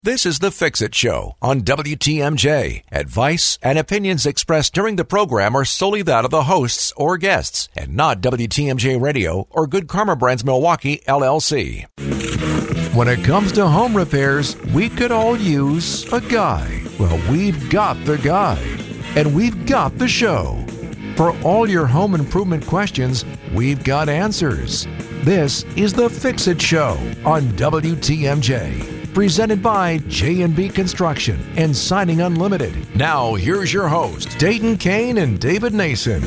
This is the Fix-It Show on WTMJ. Advice and opinions expressed during the program are solely that of the hosts or guests and not WTMJ Radio or Good Karma Brands Milwaukee, LLC. When it comes to home repairs, we could all use a guy. Well, we've got the guy. And we've got the show. For all your home improvement questions, we've got answers. This is the Fix-It Show on WTMJ. Presented by J&B Construction and Siding Unlimited. Now, here's your host, Dayton Kane and David Nason.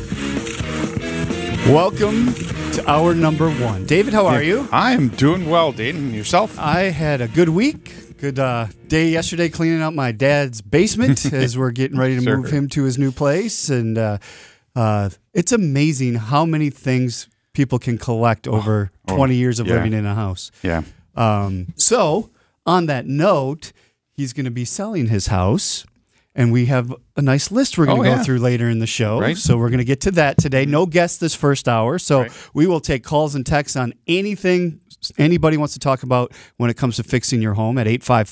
Welcome to hour number one. David, how are you? I am doing well, Dayton. Yourself? I had a good week. Good day yesterday cleaning out my dad's basement as we're getting ready to move him to his new place. And it's amazing how many things people can collect over 20 years of living in a house. Yeah. So, on that note, he's going to be selling his house, and we have a nice list we're going to go through later in the show. Right. So, we're going to get to that today. No guests this first hour, so we will take calls and texts on anything anybody wants to talk about when it comes to fixing your home at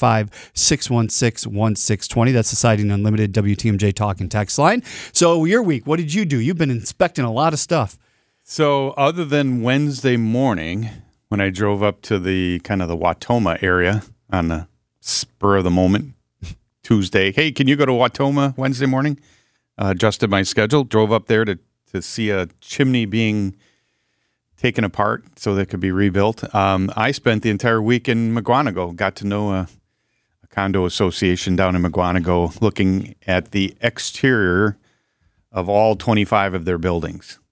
855-616-1620. That's the Siding Unlimited WTMJ talk and text line. So, your week, what did you do? You've been inspecting a lot of stuff. So, other than Wednesday morning, when I drove up to the kind of the Wautoma area on the spur of the moment, Tuesday, hey, can you go to Wautoma Wednesday morning? Adjusted my schedule, drove up there to see a chimney being taken apart so that it could be rebuilt. I spent the entire week in Mukwonago, got to know a condo association down in Mukwonago, looking at the exterior of all 25 of their buildings.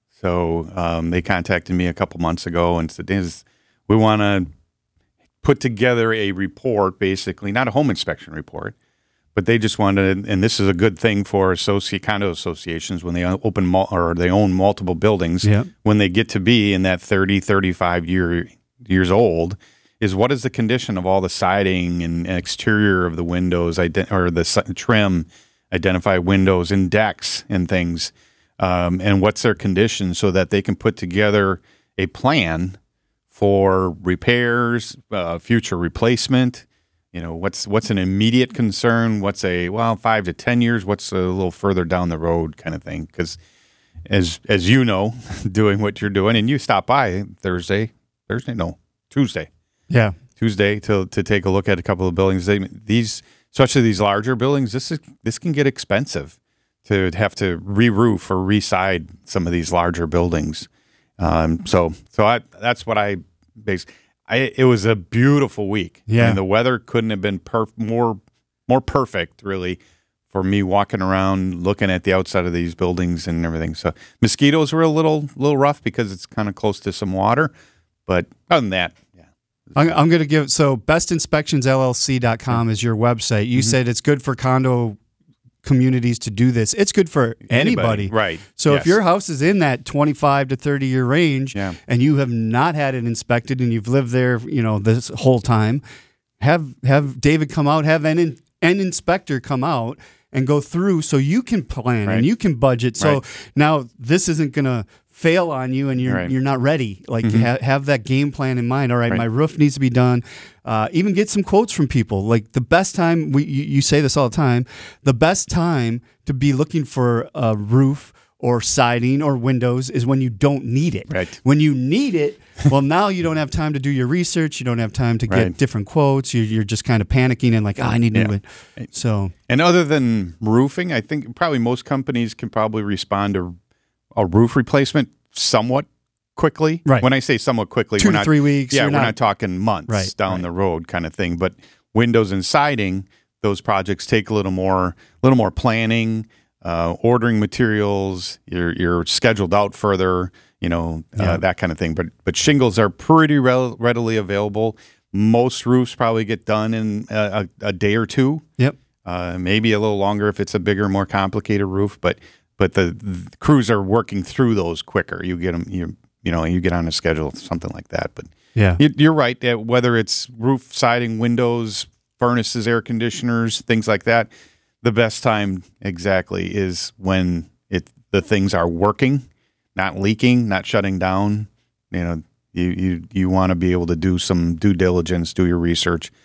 So they contacted me a couple months ago and said, we want to put together a report, basically, not a home inspection report, but they just wanted, and this is a good thing for condo associations when they they own multiple buildings, when they get to be in that 30, 35 years old, is what is the condition of all the siding and exterior of the windows, or the trim, identify windows and decks and things. And what's their condition so that they can put together a plan for repairs, future replacement. You know, what's an immediate concern? What's 5 to 10 years? What's a little further down the road kind of thing? Because as you know, doing what you're doing, and you stopped by Tuesday. Yeah. Tuesday to take a look at a couple of buildings. Especially these larger buildings, this can get expensive to have to re-roof or re-side some of these larger buildings. That's what I based. It was a beautiful week. Yeah. I mean, the weather couldn't have been more perfect, really, for me walking around, looking at the outside of these buildings and everything. So mosquitoes were a little rough because it's kind of close to some water. But other than that, yeah. I'm going to give, bestinspectionsllc.com is your website. You said it's good for condo communities to do this. It's good for anybody. Right. So if your house is in that 25 to 30 year range and you have not had it inspected and you've lived there, this whole time, have David come out, have an inspector come out and go through so you can plan and you can budget. So now this isn't going to fail on you and you're not ready. Like have that game plan in mind. All right, my roof needs to be done. Even get some quotes from people. Like the best time, you say this all the time, the best time to be looking for a roof or siding or windows is when you don't need it. Right. When you need it, well, now you don't have time to do your research. You don't have time to get different quotes. You're just kind of panicking and like, I need new. So, and other than roofing, I think probably most companies can probably respond to a roof replacement somewhat quickly. Right. When I say somewhat quickly, 2 to 3 weeks. Yeah, we're not talking months down the road kind of thing. But windows and siding, those projects take a little more planning, ordering materials. You're scheduled out further, that kind of thing. But shingles are pretty readily available. Most roofs probably get done in a day or two. Yep. Maybe a little longer if it's a bigger, more complicated roof. But the crews are working through those quicker. You get them, you get on a schedule, something like that. But you're right. Whether it's roof, siding, windows, furnaces, air conditioners, things like that, the best time exactly is when the things are working, not leaking, not shutting down. You want to be able to do some due diligence, do your research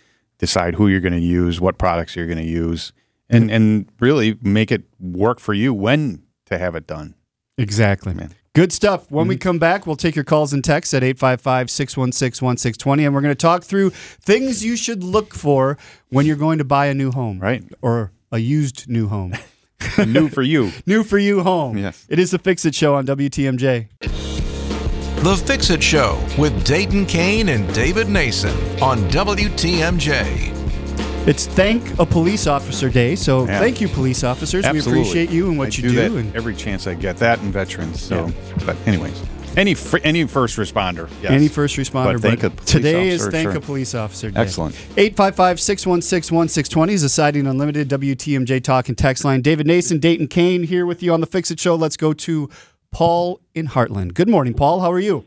decide who you're going to use, what products you're going to use, and really make it work for you when to have it done. Exactly. Good stuff. When we come back, we'll take your calls and texts at 855-616-1620, and we're going to talk through things you should look for when you're going to buy a new home. Right. Or a used new home. New for you. New for you home. Yes. It is the Fix It Show on WTMJ. The Fix It Show with Dayton Kane and David Nason on WTMJ. It's Thank a Police Officer Day, so thank you, police officers. Absolutely. We appreciate you and what you do. That every chance I get, that and veterans. So, but anyways, any first responder. Yes. Any first responder. But today is Thank a Police Officer Day. Excellent. 855-616-1620 is the Siding Unlimited WTMJ Talk and Text Line. David Nason, Dayton Kane here with you on the Fix It Show. Let's go to Paul in Heartland. Good morning, Paul. How are you?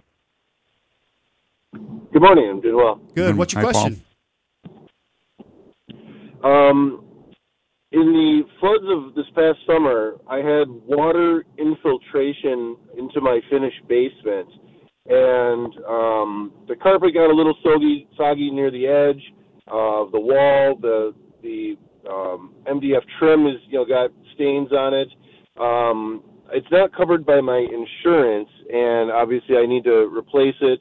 Good morning. I'm doing well. Good. What's your question? In the floods of this past summer, I had water infiltration into my finished basement, and the carpet got a little soggy near the edge of the wall. The MDF trim is got stains on it. It's not covered by my insurance, and obviously I need to replace it.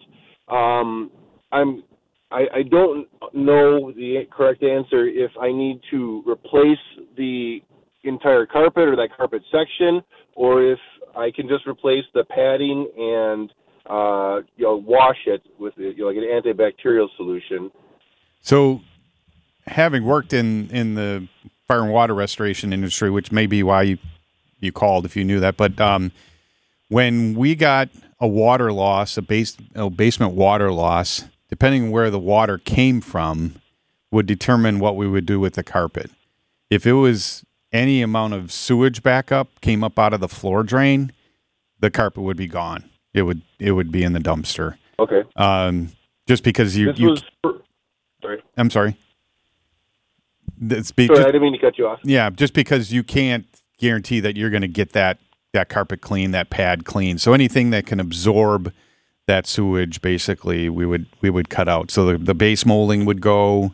I don't know the correct answer if I need to replace the entire carpet or that carpet section, or if I can just replace the padding and wash it with like an antibacterial solution. So, having worked in the fire and water restoration industry, which may be why you called if you knew that, but when we got a water loss, a basement water loss, depending on where the water came from, would determine what we would do with the carpet. If it was any amount of sewage backup came up out of the floor drain, the carpet would be gone. It would be in the dumpster. Okay. Just because sorry. I'm sorry. Sorry, I didn't mean to cut you off. Yeah, just because you can't guarantee that you're going to get that carpet clean, that pad clean. So anything that can absorb that sewage, basically, we would cut out. So the base molding would go,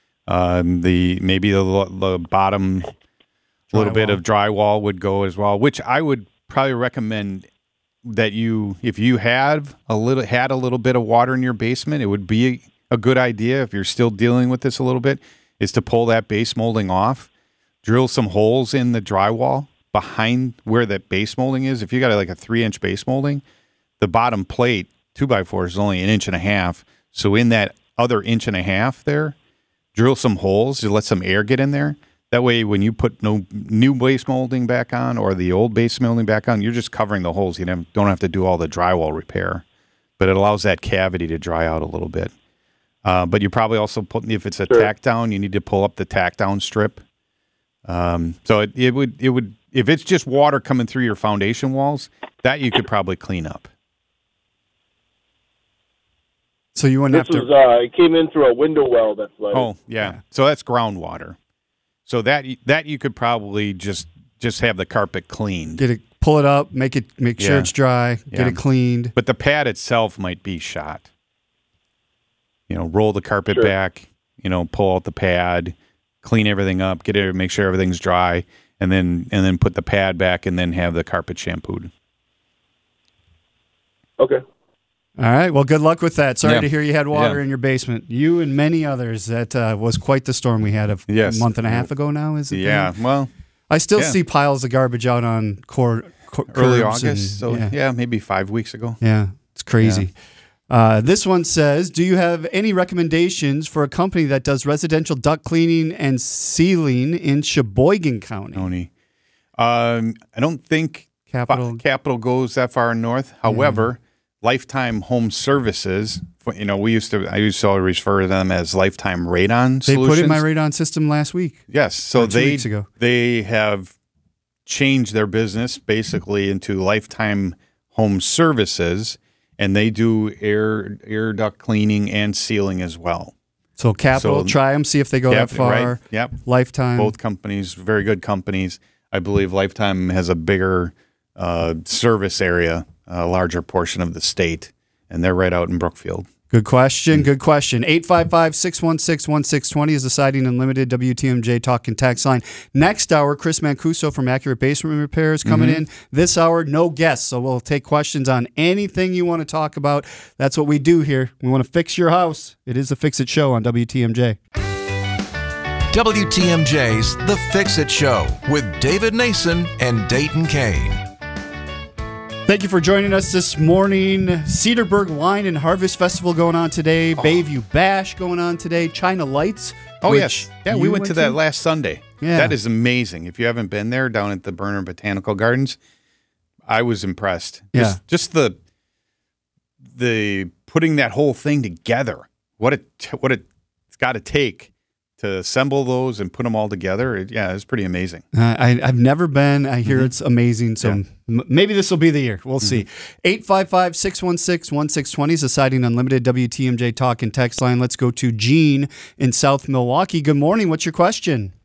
the bottom little bit of drywall would go as well. Which I would probably recommend that if you had a little bit of water in your basement, it would be a good idea if you're still dealing with this a little bit, is to pull that base molding off, drill some holes in the drywall behind where that base molding is. If you got like a 3-inch base molding, the bottom plate 2x4 is only 1.5 inches. So in that other 1.5 inches there, drill some holes to let some air get in there. That way, when you put no new base molding back on or the old base molding back on, you're just covering the holes. You don't have to do all the drywall repair, but it allows that cavity to dry out a little bit. But you probably also if it's a tack down, you need to pull up the tack down strip. So it would if it's just water coming through your foundation walls, that you could probably clean up. So you wouldn't have to. It came in through a window well that flooded. Oh yeah, so that's groundwater. So that you could probably just have the carpet cleaned. Pull it up, make sure it's dry, get it cleaned. But the pad itself might be shot. Roll the carpet back. Pull out the pad, clean everything up, make sure everything's dry, and then put the pad back, and then have the carpet shampooed. Okay. All right. Well, good luck with that. Sorry to hear you had water in your basement. You and many others. That was quite the storm we had a month and a half ago now, is it? Yeah. Well, I still see piles of garbage out on early August. Maybe 5 weeks ago. Yeah. It's crazy. This one says, do you have any recommendations for a company that does residential duct cleaning and sealing in Sheboygan County? I don't think Capital goes that far north. However, Lifetime Home Services, I used to always refer to them as Lifetime Radon Solutions. They put in my radon system last week. Yes. So 2 weeks ago. They have changed their business basically into Lifetime Home Services, and they do air duct cleaning and sealing as well. So Capital, try them, see if they go that far. Right. Yep. Lifetime. Both companies, very good companies. I believe Lifetime has a bigger service area, a larger portion of the state, and they're right out in Brookfield. Good question. Good question. 855-616-1620 is the Siding Unlimited WTMJ Talk and Text line. Next hour, Chris Mancuso from Accurate Basement Repairs coming in. This hour, no guests, so we'll take questions on anything you want to talk about. That's what we do here. We want to fix your house. It is the Fix It Show on WTMJ. WTMJ's The Fix It Show with David Nason and Dayton Kane. Thank you for joining us this morning. Cedarburg Wine and Harvest Festival going on today. Bayview Bash going on today. China Lights. Oh, yes. Yeah, we went to that last Sunday. Yeah. That is amazing. If you haven't been there, down at the Berner Botanical Gardens, I was impressed. Just the putting that whole thing together. What it's got to take to assemble those and put them all together. It's pretty amazing. I've never been. I hear it's amazing. So maybe this will be the year. We'll see. 855-616-1620 is the Siding Unlimited WTMJ Talk and Text line. Let's go to Gene in South Milwaukee. Good morning. What's your question?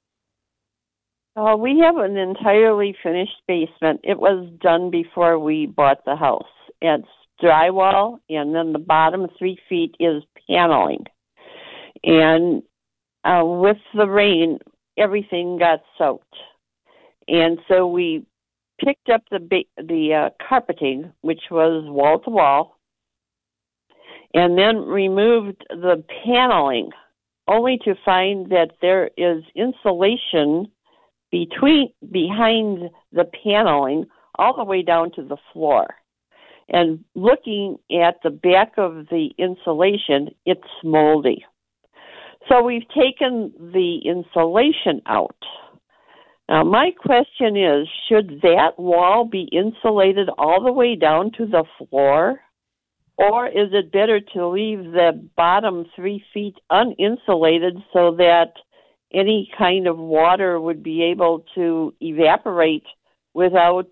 We have an entirely finished basement. It was done before we bought the house. It's drywall, and then the bottom 3 feet is paneling. And with the rain, everything got soaked. And so we picked up the carpeting, which was wall-to-wall, and then removed the paneling, only to find that there is insulation behind the paneling all the way down to the floor. And looking at the back of the insulation, it's moldy. So we've taken the insulation out. Now, my question is, should that wall be insulated all the way down to the floor? Or is it better to leave the bottom 3 feet uninsulated so that any kind of water would be able to evaporate without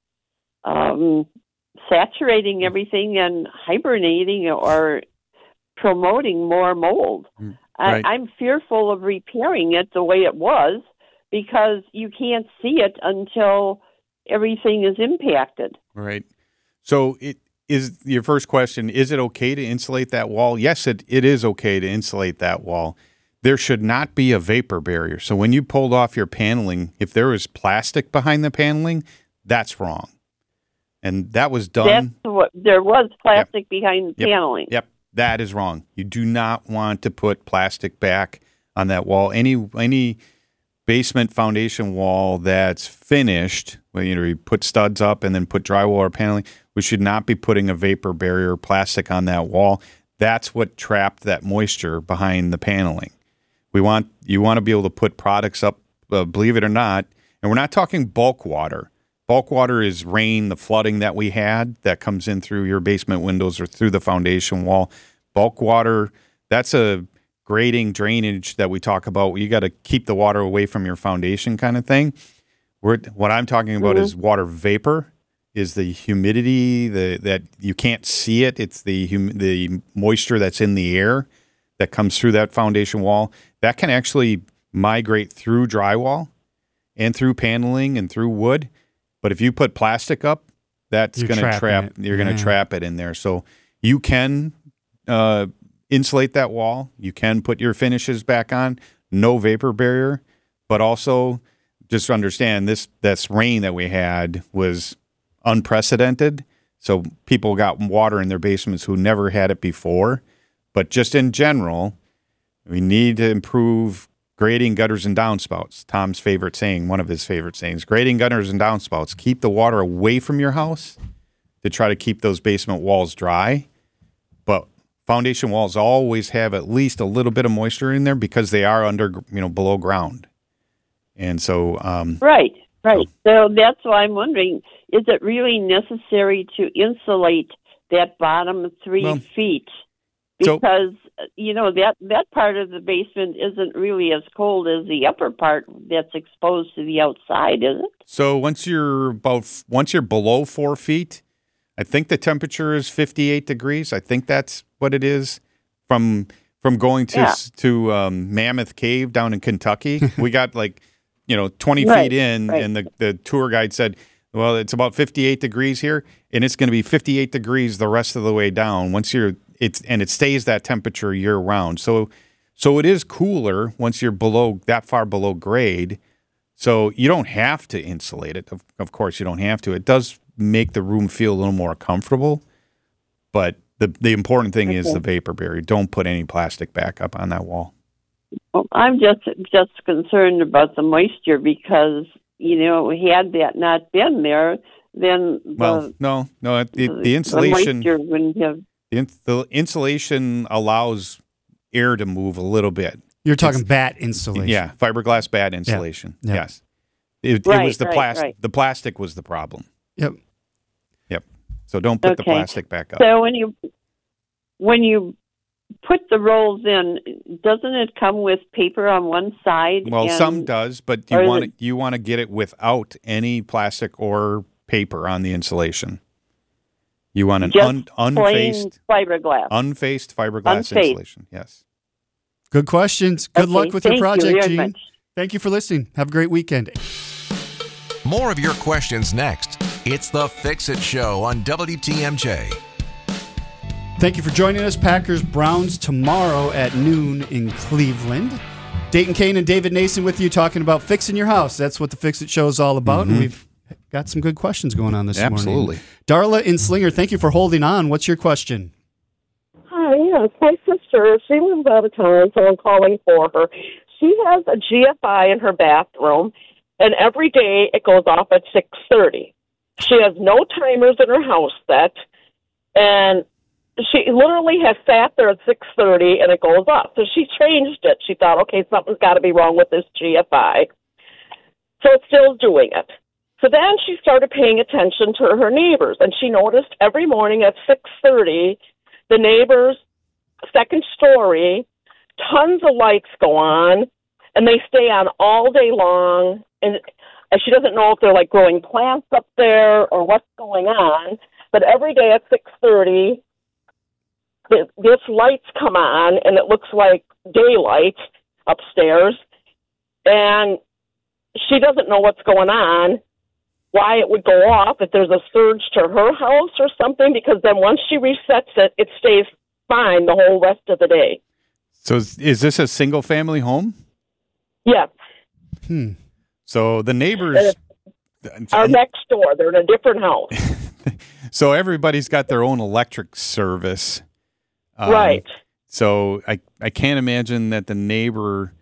saturating everything and hibernating or promoting more mold? Right. I'm fearful of repairing it the way it was because you can't see it until everything is impacted. Right. So is your first question, is it okay to insulate that wall? Yes, it is okay to insulate that wall. There should not be a vapor barrier. So when you pulled off your paneling, if there was plastic behind the paneling, that's wrong. And that was done. There was plastic behind the paneling. Yep. That is wrong. You do not want to put plastic back on that wall. Any basement foundation wall that's finished, where you put studs up and then put drywall or paneling, we should not be putting a vapor barrier or plastic on that wall. That's what trapped that moisture behind the paneling. You want to be able to put products up, believe it or not, and we're not talking bulk water. Bulk water is rain, the flooding that we had that comes in through your basement windows or through the foundation wall. Bulk water, that's a grading drainage that we talk about. You got to keep the water away from your foundation kind of thing. What I'm talking about is water vapor, is the humidity that you can't see it. It's the moisture that's in the air that comes through that foundation wall. That can actually migrate through drywall and through paneling and through wood. But if you put plastic up, that's going to trap. You're going to trap it in there. So you can insulate that wall. You can put your finishes back on. No vapor barrier. But also, just understand this rain that we had was unprecedented. So people got water in their basements who never had it before. But just in general, we need to improve grading gutters and downspouts. Tom's favorite saying, one of his favorite sayings, grading gutters and downspouts. Keep the water away from your house to try to keep those basement walls dry. But foundation walls always have at least a little bit of moisture in there because they are below ground. And so... Right. So that's why I'm wondering, is it really necessary to insulate that bottom 3 feet? Because, that part of the basement isn't really as cold as the upper part that's exposed to the outside, is it? So once you're below 4 feet, I think the temperature is 58 degrees. I think that's what it is. From going to Mammoth Cave down in Kentucky, we got 20 feet in, and the tour guide said, well, it's about 58 degrees here, and it's going to be 58 degrees the rest of the way down. Once you're it stays that temperature year round. So it is cooler once you're that far below grade. So you don't have to insulate it. Of course, you don't have to. It does make the room feel a little more comfortable, but the important thing is the vapor barrier. Don't put any plastic back up on that wall. Well, I'm just concerned about the moisture because, had that not been there, then the insulation the moisture wouldn't have. The insulation allows air to move a little bit. You're talking bat insulation. Yeah, fiberglass bat insulation. Yeah. Yes. It was the plastic. Right. The plastic was the problem. Yep. So don't put the plastic back up. So when you put the rolls in, doesn't it come with paper on one side? Well, some does, but you want to get it without any plastic or paper on the insulation. You want an unfaced fiberglass. Unfaced fiberglass insulation. Yes. Good questions. Good luck with your project, Gene. Much. Thank you for listening. Have a great weekend. More of your questions next. It's the Fix It Show on WTMJ. Thank you for joining us. Packers-Browns tomorrow at noon in Cleveland. Dayton Kane and David Nason with you talking about fixing your house. That's what the Fix It Show is all about, and we've got some good questions going on this morning. Absolutely. Darla in Slinger, thank you for holding on. What's your question? Hi, yes. My sister, she lives out of town, so I'm calling for her. She has a GFI in her bathroom, and every day it goes off at 6:30. She has no timers in her house set, and she literally has sat there at 6:30, and it goes off. So she changed it. She thought, okay, something's got to be wrong with this GFI. So it's still doing it. So then she started paying attention to her neighbors, and she noticed every morning at 6:30, the neighbors' second story, tons of lights go on, and they stay on all day long, and she doesn't know if they're like growing plants up there or what's going on, but every day at 6:30, this lights come on, and it looks like daylight upstairs, and she doesn't know what's going on, why it would go off, if there's a surge to her house or something, because then once she resets it, it stays fine the whole rest of the day. So is this a single-family home? Yes. So the neighbors are next door. They're in a different house. So everybody's got their own electric service. Right. So I can't imagine that the neighbor,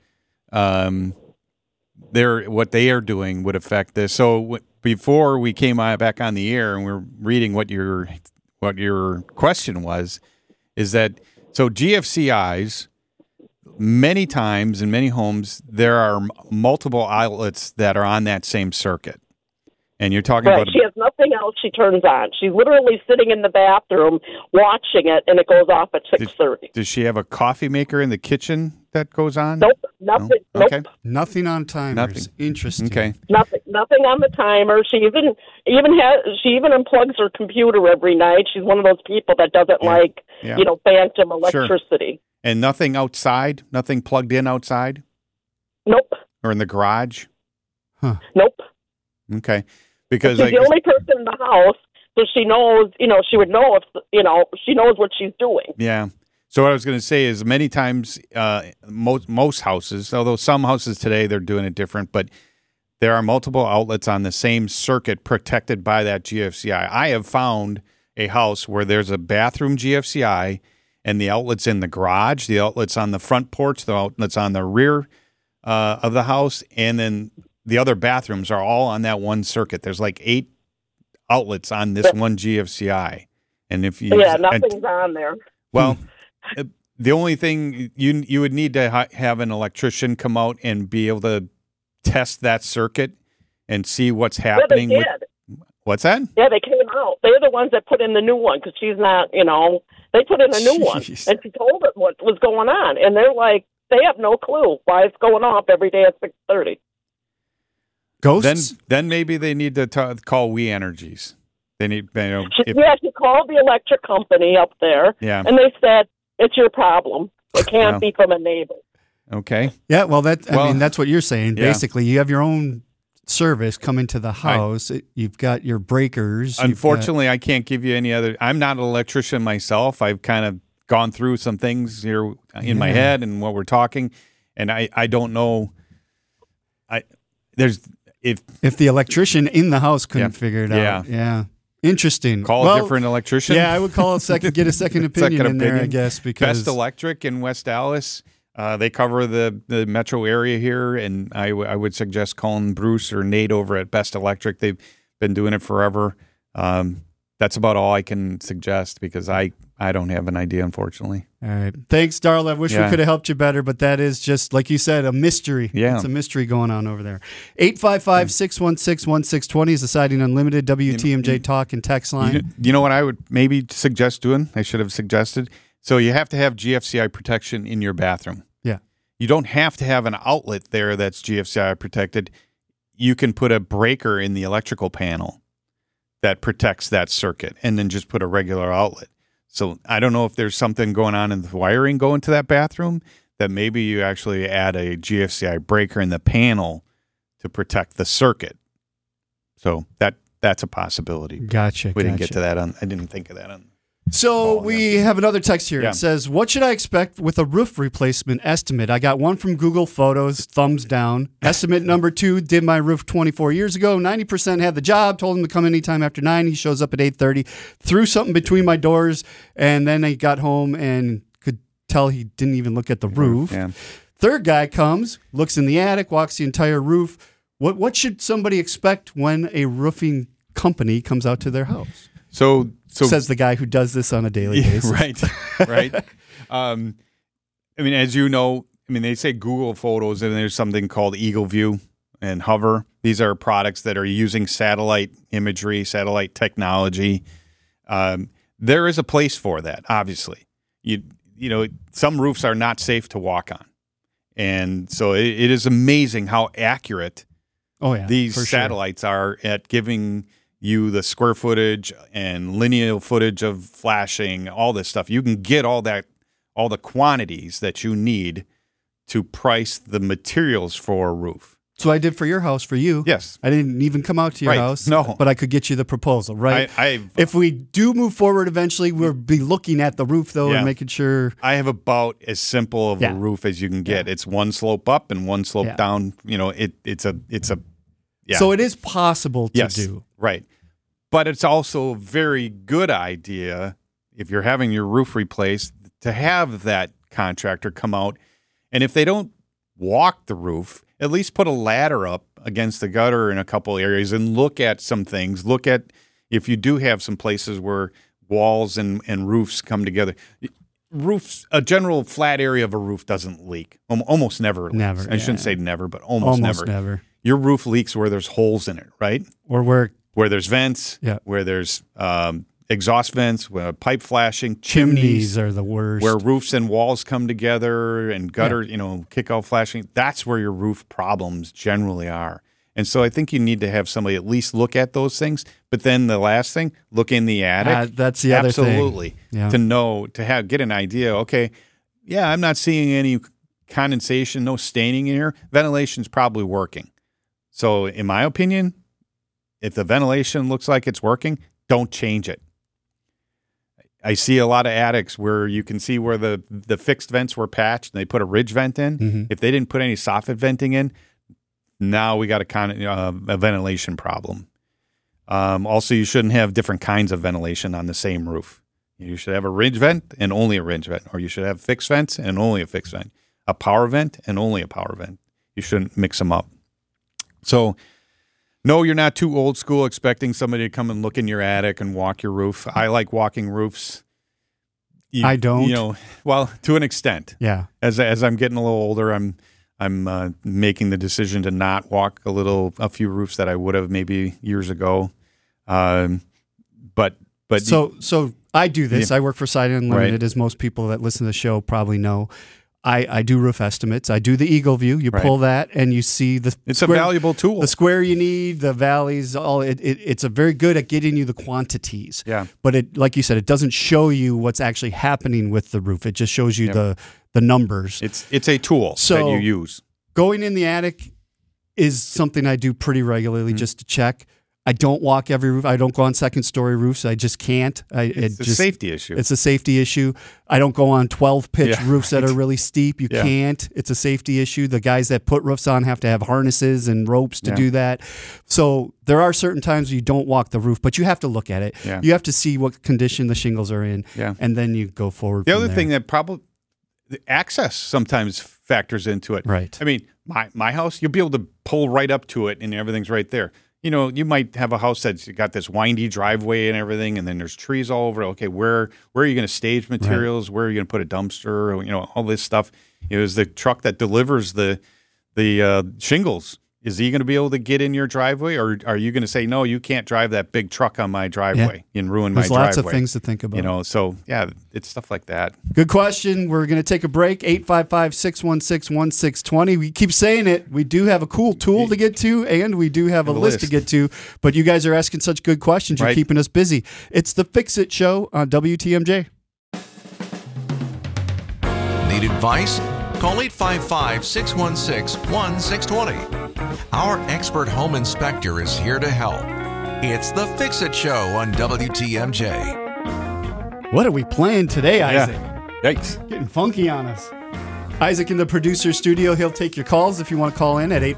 what they are doing would affect this. So before we came back on the air and we're reading what your question was, is that so GFCIs, many times in many homes, there are multiple outlets that are on that same circuit. And you're talking about... She has nothing else she turns on. She's literally sitting in the bathroom watching it, and it goes off at 6:30. Does she have a coffee maker in the kitchen that goes on? Nope. Nothing. No? Okay. Nope. Nothing on timers. Nothing. Interesting. Okay. Nothing on the timer. She even unplugs her computer every night. She's one of those people that doesn't like phantom electricity. Sure. And nothing outside? Nothing plugged in outside? Nope. Or in the garage? Nope. Okay. Because she's the only person in the house, so she knows, she would know if, she knows what she's doing. Yeah. So what I was going to say is many times, most houses, although some houses today, they're doing it different, but there are multiple outlets on the same circuit protected by that GFCI. I have found a house where there's a bathroom GFCI and the outlet's in the garage, the outlet's on the front porch, the outlet's on the rear of the house, and then the other bathrooms are all on that one circuit. There's like 8 outlets on this one GFCI. And if you nothing's on there. Well, the only thing you would need to have an electrician come out and be able to test that circuit and see what's happening. Yeah, they did. What's that? Yeah, they came out. They're the ones that put in the new one because she's not, they put in a new one. And she told them what was going on. And they're like, they have no clue why it's going off every day at 6:30. Ghosts? Then maybe they need to call We Energies. They need, she called the electric company up there. Yeah. And they said, it's your problem. It can't be from a neighbor. Okay. Yeah, well, that's what you're saying. Yeah. Basically, you have your own service come into the house. You've got your breakers. Unfortunately, I can't give you any other. I'm not an electrician myself. I've kind of gone through some things here in my head and what we're talking, and I don't know. If the electrician in the house couldn't figure it out. Yeah. Interesting. Call a different electrician. Yeah, I would call get a second opinion there, I guess. Because Best Electric in West Dallas, they cover the metro area here, and I would suggest calling Bruce or Nate over at Best Electric. They've been doing it forever. That's about all I can suggest because I don't have an idea, unfortunately. All right. Thanks, Darla. I wish we could have helped you better, but that is just, like you said, a mystery. Yeah. It's a mystery going on over there. 855-616-1620 is the Siding Unlimited WTMJ talk and text line. You know what I would maybe suggest doing? I should have suggested. So you have to have GFCI protection in your bathroom. Yeah. You don't have to have an outlet there that's GFCI protected. You can put a breaker in the electrical panel that protects that circuit and then just put a regular outlet. So I don't know if there's something going on in the wiring going to that bathroom that maybe you actually add a GFCI breaker in the panel to protect the circuit. So that's a possibility. Gotcha. We didn't get to that I didn't think of that on. So we have another text here. It says, what should I expect with a roof replacement estimate? I got one from Google Photos, thumbs down. Estimate number 2, did my roof 24 years ago. 90% had the job, told him to come anytime after 9. He shows up at 8:30, threw something between my doors, and then I got home and could tell he didn't even look at the roof. Yeah. Third guy comes, looks in the attic, walks the entire roof. What should somebody expect when a roofing company comes out to their house? So says the guy who does this on a daily basis. Right. I mean, as you know, they say Google Photos, and there's something called Eagle View and Hover. These are products that are using satellite imagery, satellite technology. There is a place for that, obviously. You know, some roofs are not safe to walk on. And so it is amazing how accurate these satellites are at giving you the square footage and linear footage of flashing, all this stuff. You can get all the quantities that you need to price the materials for a roof. So I did for your house, for you. Yes. I didn't even come out to your house. No. But I could get you the proposal, right? If we do move forward eventually, we'll be looking at the roof, though, and making sure. I have about as simple of a roof as you can get. It's one slope up and one slope down. You know, it's a. So it is possible to do. Right. But it's also a very good idea, if you're having your roof replaced, to have that contractor come out. And if they don't walk the roof, at least put a ladder up against the gutter in a couple areas and look at some things. Look at if you do have some places where walls and roofs come together. Roofs, a general flat area of a roof doesn't leak. Almost never leaks. Never. I shouldn't say never, but almost never. Your roof leaks where there's holes in it, right? Or where there's vents, where there's exhaust vents, where pipe flashing, chimneys are the worst. Where roofs and walls come together and gutter, kick-out flashing. That's where your roof problems generally are. And so I think you need to have somebody at least look at those things. But then the last thing, look in the attic. That's the other thing. Absolutely. To get an idea, okay, I'm not seeing any condensation, no staining in here. Ventilation's probably working. So in my opinion, if the ventilation looks like it's working, don't change it. I see a lot of attics where you can see where the fixed vents were patched and they put a ridge vent in. Mm-hmm. If they didn't put any soffit venting in, now we got a ventilation problem. Also, you shouldn't have different kinds of ventilation on the same roof. You should have a ridge vent and only a ridge vent, or you should have fixed vents and only a fixed vent, a power vent and only a power vent. You shouldn't mix them up. So, no, you're not too old school expecting somebody to come and look in your attic and walk your roof. I like walking roofs. I don't. Well, to an extent. Yeah. As I'm getting a little older, I'm making the decision to not walk a few roofs that I would have maybe years ago. But so I do this. I work for Siding Unlimited, as most people that listen to the show probably know. I do roof estimates. I do the Eagle View. You pull that and you see the It's a valuable tool. The square you need, the valleys, all it's a very good at getting you the quantities. Yeah. But it, like you said, it doesn't show you what's actually happening with the roof. It just shows you the numbers. It's a tool that you use. Going in the attic is something I do pretty regularly just to check. I don't walk every roof. I don't go on second-story roofs. I just can't. It's a safety issue. It's a safety issue. I don't go on 12-pitch roofs that are really steep. You can't. It's a safety issue. The guys that put roofs on have to have harnesses and ropes to do that. So there are certain times you don't walk the roof, but you have to look at it. Yeah. You have to see what condition the shingles are in, and then you go forward. The other thing that probably the access sometimes factors into it. Right. I mean, my house, you'll be able to pull right up to it, and everything's right there. You know, you might have a house that's got this windy driveway and everything, and then there's trees all over. Okay, where are you going to stage materials? Right. Where are you going to put a dumpster? You know, all this stuff. It was the truck that delivers the shingles. Is he going to be able to get in your driveway, or are you going to say, no, you can't drive that big truck on my driveway and ruin my driveway? There's lots of things to think about. You know, so yeah, it's stuff like that. Good question. We're going to take a break. 855-616-1620. We keep saying it. We do have a cool tool to get to, and we do have a list to get to, but you guys are asking such good questions. You're keeping us busy. It's the Fix It Show on WTMJ. Need advice? Call 855-616-1620. Our expert home inspector is here to help. It's the Fix It Show on WTMJ. What are we playing today, Isaac? Yikes. Getting funky on us. Isaac in the producer studio. He'll take your calls if you want to call in at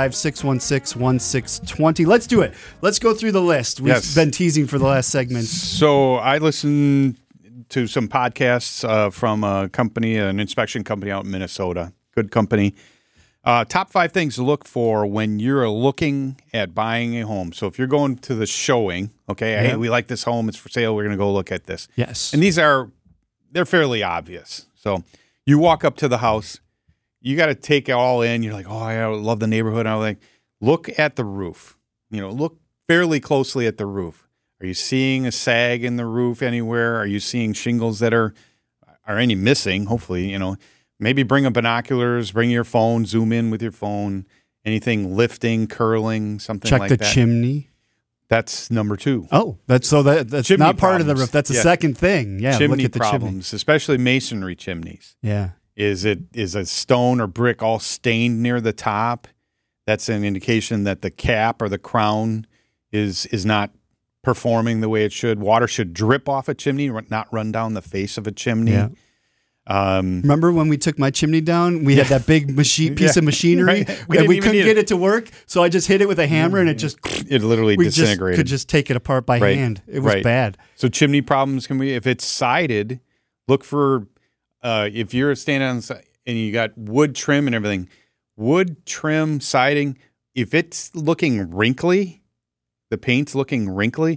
855-616-1620. Let's do it. Let's go through the list. We've been teasing for the last segment. So I listened to some podcasts from a company, an inspection company out in Minnesota. Good company. Top 5 things to look for when you're looking at buying a home. So if you're going to the showing, okay, hey, we like this home, it's for sale, we're going to go look at this. Yes. And they're fairly obvious. So you walk up to the house, you got to take it all in. You're like, oh, I love the neighborhood. And I'm like, look at the roof. You know, look fairly closely at the roof. Are you seeing a sag in the roof anywhere? Are you seeing shingles that are any missing? Hopefully, you know. Maybe bring a binoculars, bring your phone, zoom in with your phone. Anything lifting, curling, something like that. Check the chimney. That's number 2. Oh, that's chimney not part of the roof. That's a second thing. Yeah, chimney look at the problems, chimney. Especially masonry chimneys. Yeah. Is a stone or brick all stained near the top? That's an indication that the cap or the crown is not performing the way it should. Water should drip off a chimney, not run down the face of a chimney. Yeah. Remember when we took my chimney down? We had that big piece of machinery, and we couldn't get it to work. So I just hit it with a hammer, and it literally disintegrated. Could just take it apart by hand. It was bad. So chimney problems can be, if it's sided, look for if you're standing on the side and you got wood trim and everything, wood trim siding. If it's looking wrinkly, the paint's looking wrinkly.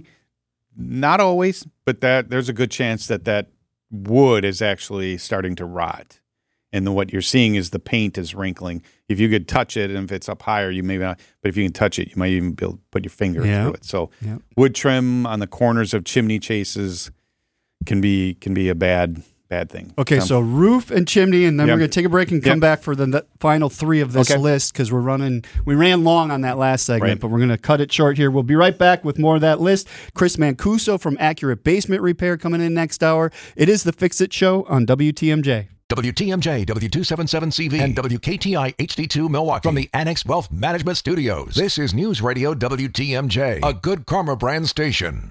Not always, but there's a good chance that wood is actually starting to rot, and then what you're seeing is the paint is wrinkling. If you could touch it, and if it's up higher, you may not. But if you can touch it, you might even be able to put your finger through it. So, wood trim on the corners of chimney chases can be a bad thing. Okay, so roof and chimney, and then we're going to take a break and come back for the final 3 of this list because we ran long on that last segment, but we're going to cut it short here. We'll be right back with more of that list. Chris Mancuso from Accurate Basement Repair coming in next hour. It is the Fix It Show on WTMJ. WTMJ, W277CV, and WKTI HD2 Milwaukee. From the Annex Wealth Management Studios, this is News Radio WTMJ, a Good Karma brand station.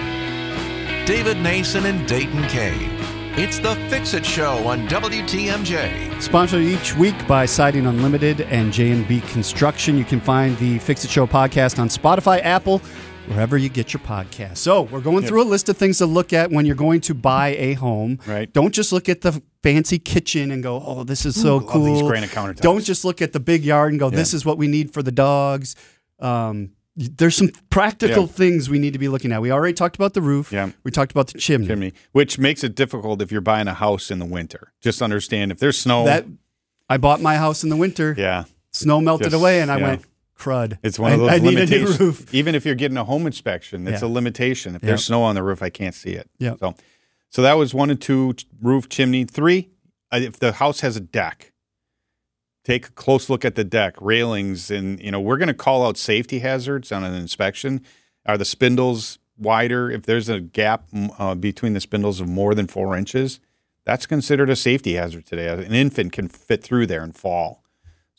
David Nason and Dayton Kane. It's the Fix It Show on WTMJ. Sponsored each week by Siding Unlimited and J&B Construction. You can find the Fix It Show podcast on Spotify, Apple, wherever you get your podcast. So we're going through a list of things to look at when you're going to buy a home. Right. Don't just look at the fancy kitchen and go, oh, this is so cool. These granite countertops. Don't just look at the big yard and go, this is what we need for the dogs. There's some practical things we need to be looking at. We already talked about the roof. Yeah. We talked about the chimney. Which makes it difficult if you're buying a house in the winter. Just understand if there's snow. I bought my house in the winter. Yeah. Snow melted away, and I went, crud. It's one of those limitations. Need a new roof. Even if you're getting a home inspection, it's a limitation. If there's snow on the roof, I can't see it. Yeah. So that was 1 and 2, roof, chimney. 3, if the house has a deck, take a close look at the deck, railings, and we're going to call out safety hazards on an inspection. Are the spindles wider? If there's a gap between the spindles of more than 4 inches, that's considered a safety hazard today. An infant can fit through there and fall.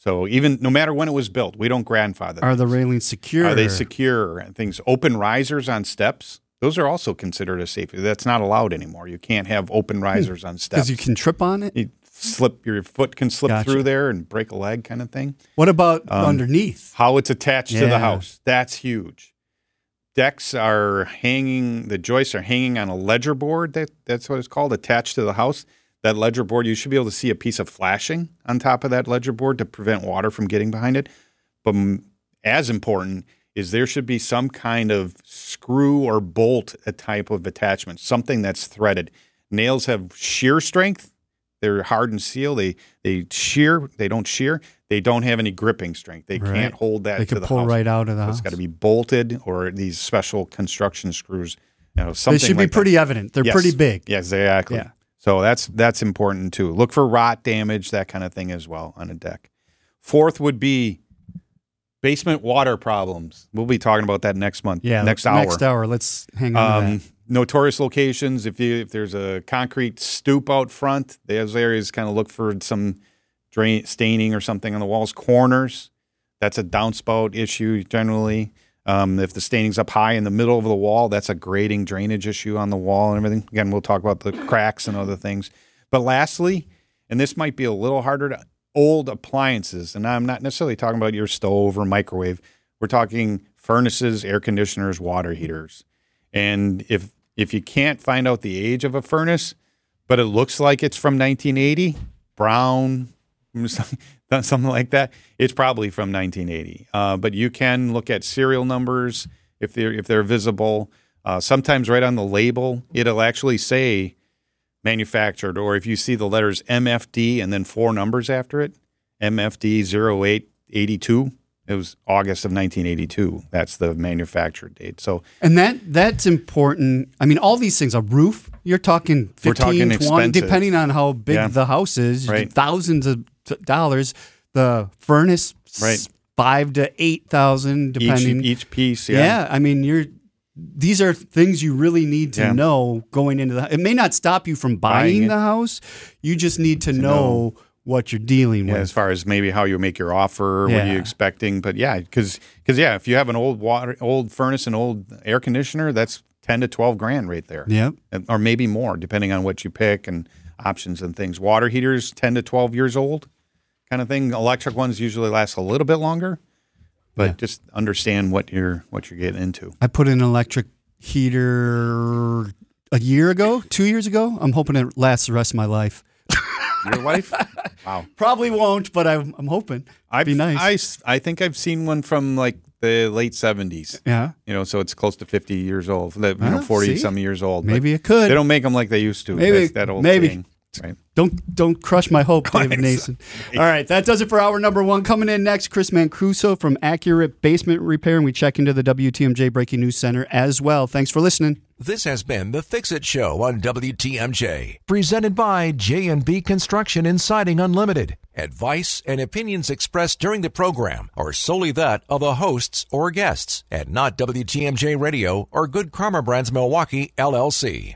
So even no matter when it was built, we don't grandfather. Are the railings secure? Are they secure? And things, open risers on steps, those are also considered a safety. That's not allowed anymore. You can't have open risers on steps. Because you can trip on it? Your foot can slip through there and break a leg kind of thing. What about underneath? How it's attached to the house. That's huge. Decks are hanging, the joists are hanging on a ledger board. That's what it's called, attached to the house. That ledger board, you should be able to see a piece of flashing on top of that ledger board to prevent water from getting behind it. But as important is there should be some kind of screw or bolt a type of attachment, something that's threaded. Nails have shear strength. They're hard and seal. They shear. They don't shear. They don't have any gripping strength. They can't hold that. They to can the pull house. right out of the house. It's got to be bolted or these special construction screws. Something they should be like pretty that. evident. They're pretty big. Yes, exactly. Yeah. So that's important too. Look for rot damage, that kind of thing as well on a deck. Fourth would be basement water problems. We'll be talking about that next month. Yeah, next hour. Next hour. Let's hang on to that. Notorious locations. If there's a concrete stoop out front, those areas kind of look for some staining or something on the walls. Corners, that's a downspout issue generally. If the staining's up high in the middle of the wall, that's a grading drainage issue on the wall and everything. Again, we'll talk about the cracks and other things. But lastly, and this might be a little harder to old appliances, and I'm not necessarily talking about your stove or microwave. We're talking furnaces, air conditioners, water heaters. And if you can't find out the age of a furnace, but it looks like it's from 1980, brown, something like that, it's probably from 1980. But you can look at serial numbers if they're visible. Sometimes right on the label, it'll actually say manufactured, or if you see the letters MFD and then 4 numbers after it, MFD 0882. It was August of 1982. That's the manufactured date. So, and that's important. I mean, all these things, a roof, you're talking 15, 20, depending on how big the house is, thousands of dollars. The furnace, $5,000 to $8,000, depending each piece. Yeah, I mean, these are things you really need to know going into the. It may not stop you from buying the house. You just need to know what you're dealing with, as far as maybe how you make your offer, what are you expecting. But because if you have an old furnace and old air conditioner, that's $10,000 to $12,000 right there. Yeah, or maybe more depending on what you pick and options and things. Water heaters, 10 to 12 years old, kind of thing. Electric ones usually last a little bit longer, but just understand what you're getting into. I put in an electric heater a year ago, 2 years ago. I'm hoping it lasts the rest of my life. Your wife? Wow. Probably won't, but I'm hoping. It'd be nice. I think I've seen one from like the late 70s. Yeah. So it's close to 50 years old. 40 some years old. Maybe it could. They don't make them like they used to. Maybe That's that old maybe. thing. Right. Don't crush my hope, David Nason. All right, that does it for hour number 1. Coming in next, Chris Mancuso from Accurate Basement Repair, and we check into the WTMJ Breaking News Center as well. Thanks for listening. This has been the Fix-It Show on WTMJ, presented by J&B Construction and Siding Unlimited. Advice and opinions expressed during the program are solely that of the hosts or guests, and not WTMJ Radio or Good Karma Brands Milwaukee, LLC.